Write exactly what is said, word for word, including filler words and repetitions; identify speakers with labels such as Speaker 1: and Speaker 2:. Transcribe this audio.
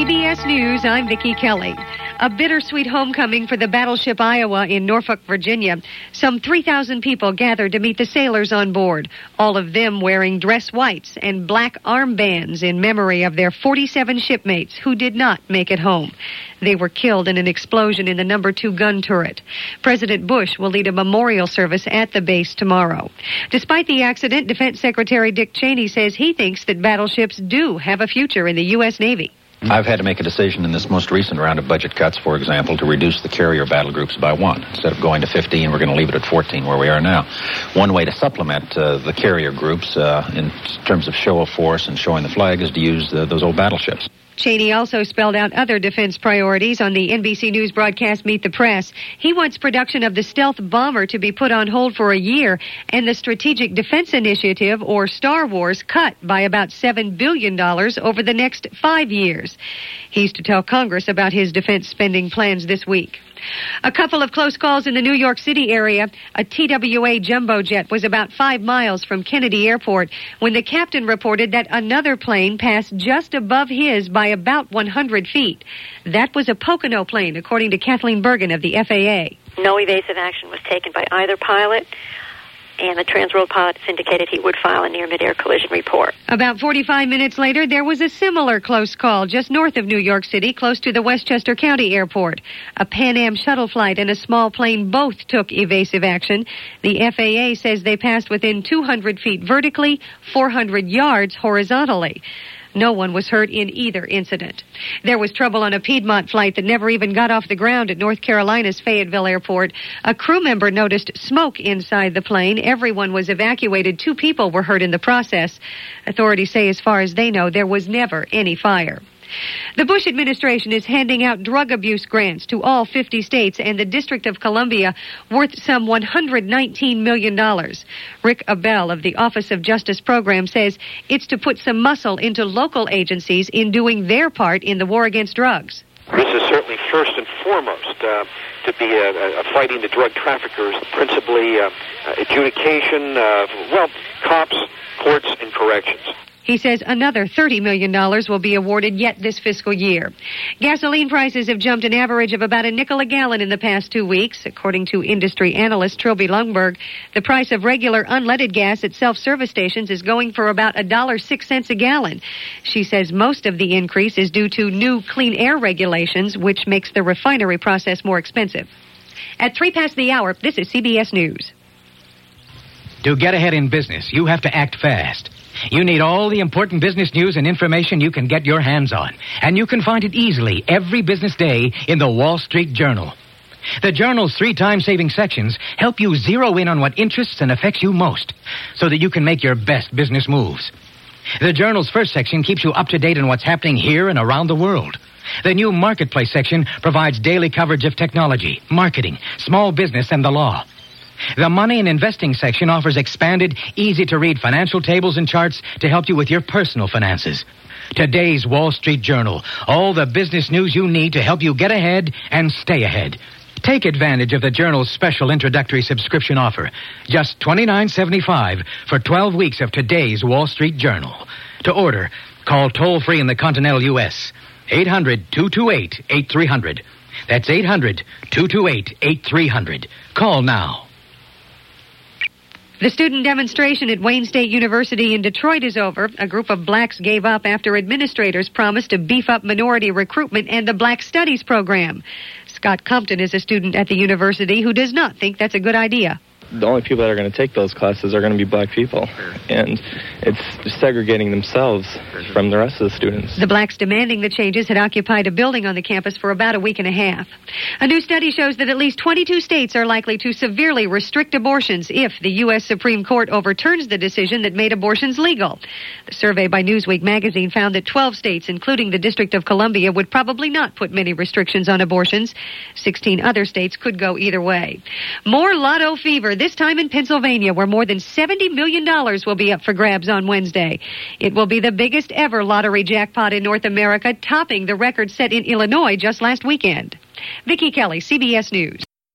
Speaker 1: B S News, I'm Vicki Kelly. A bittersweet homecoming for the battleship Iowa in Norfolk, Virginia. Some three thousand people gathered to meet the sailors on board, all of them wearing dress whites and black armbands in memory of their forty-seven shipmates who did not make it home. They were killed in an explosion in the number two gun turret. President Bush will lead a memorial service at the base tomorrow. Despite the accident, Defense Secretary Dick Cheney says he thinks that battleships do have a future in the U S. Navy.
Speaker 2: I've had to make a decision in this most recent round of budget cuts, for example, to reduce the carrier battle groups by one. Instead of going to fifteen, we're going to leave it at fourteen where we are now. One way to supplement uh, the carrier groups uh, in terms of show of force and showing the flag is to use uh, those old battleships.
Speaker 1: Cheney also spelled out other defense priorities on the N B C News broadcast Meet the Press. He wants production of the stealth bomber to be put on hold for a year and the Strategic Defense Initiative, or Star Wars, cut by about seven billion dollars over the next five years. He's to tell Congress about his defense spending plans this week. A couple of close calls in the New York City area. A T W A jumbo jet was about five miles from Kennedy Airport when the captain reported that another plane passed just above his by about one hundred feet. That was a Pocono plane, according to Kathleen Bergen of the F A A.
Speaker 3: No evasive action was taken by either pilot, and the Transworld pilot indicated he would file a near-midair collision report.
Speaker 1: About forty-five minutes later, there was a similar close call just north of New York City, close to the Westchester County Airport. A Pan Am shuttle flight and a small plane both took evasive action. The F A A says they passed within two hundred feet vertically, four hundred yards horizontally. No one was hurt in either incident. There was trouble on a Piedmont flight that never even got off the ground at North Carolina's Fayetteville Airport. A crew member noticed smoke inside the plane. Everyone was evacuated. Two people were hurt in the process. Authorities say, as far as they know, there was never any fire. The Bush administration is handing out drug abuse grants to all fifty states and the District of Columbia worth some one hundred nineteen million dollars. Rick Abell of the Office of Justice Program says it's to put some muscle into local agencies in doing their part in the war against drugs.
Speaker 4: This is certainly first and foremost uh, to be uh, uh, fighting the drug traffickers, principally uh, uh, adjudication, uh, well, cops, courts, and corrections.
Speaker 1: He says another thirty million dollars will be awarded yet this fiscal year. Gasoline prices have jumped an average of about a nickel a gallon in the past two weeks. According to industry analyst Trilby Lundberg, the price of regular unleaded gas at self-service stations is going for about one dollar and six cents a gallon. She says most of the increase is due to new clean air regulations, which makes the refinery process more expensive. At three past the hour, this is C B S News.
Speaker 5: To get ahead in business, you have to act fast. You need all the important business news and information you can get your hands on. And you can find it easily every business day in the Wall Street Journal. The Journal's three time-saving sections help you zero in on what interests and affects you most so that you can make your best business moves. The Journal's first section keeps you up to date on what's happening here and around the world. The new Marketplace section provides daily coverage of technology, marketing, small business, and the law. The Money and Investing section offers expanded, easy-to-read financial tables and charts to help you with your personal finances. Today's Wall Street Journal, all the business news you need to help you get ahead and stay ahead. Take advantage of the Journal's special introductory subscription offer. Just twenty-nine dollars and seventy-five cents for twelve weeks of today's Wall Street Journal. To order, call toll-free in the continental U S eight hundred, two two eight, eight three zero zero. That's eight hundred, two two eight, eight three zero zero. Call now.
Speaker 1: The student demonstration at Wayne State University in Detroit is over. A group of blacks gave up after administrators promised to beef up minority recruitment and the Black Studies program. Scott Compton is a student at the university who does not think that's a good idea.
Speaker 6: The only people that are going to take those classes are going to be black people, and it's segregating themselves from the rest of the students.
Speaker 1: The blacks demanding the changes had occupied a building on the campus for about a week and a half. A new study shows that at least twenty-two states are likely to severely restrict abortions if the U S Supreme Court overturns the decision that made abortions legal. The survey by Newsweek magazine found that twelve states, including the District of Columbia, would probably not put many restrictions on abortions. sixteen other states could go either way. More lotto fever, this time in Pennsylvania, where more than seventy million dollars will be up for grabs on Wednesday. It will be the biggest ever lottery jackpot in North America, topping the record set in Illinois just last weekend. Vicki Kelly, C B S News.